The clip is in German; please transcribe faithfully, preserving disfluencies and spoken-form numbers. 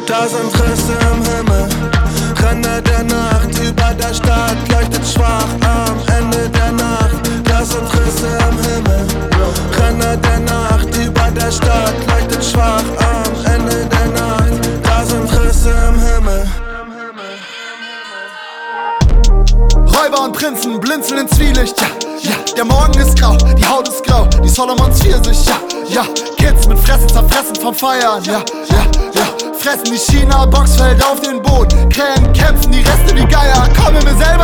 Da sind Risse im Himmel, Ränder der Nacht, über der Stadt leuchtet schwach am Ende der Nacht. Da sind Risse im Himmel, Ränder der Nacht, über der Stadt leuchtet schwach am Ende der Nacht. Da sind Risse im Himmel. Räuber und Prinzen blinzeln ins Zwielicht, ja, ja. Der Morgen ist grau, die Haut ist grau, die Solomons Pfirsich, ja, ja. Kids mit Fressen zerfressen vom Feiern, ja, ja, ja. Fressen die China-Box fällt auf den Boden, Krähen kämpfen die Reste wie Geier. Komme mir selber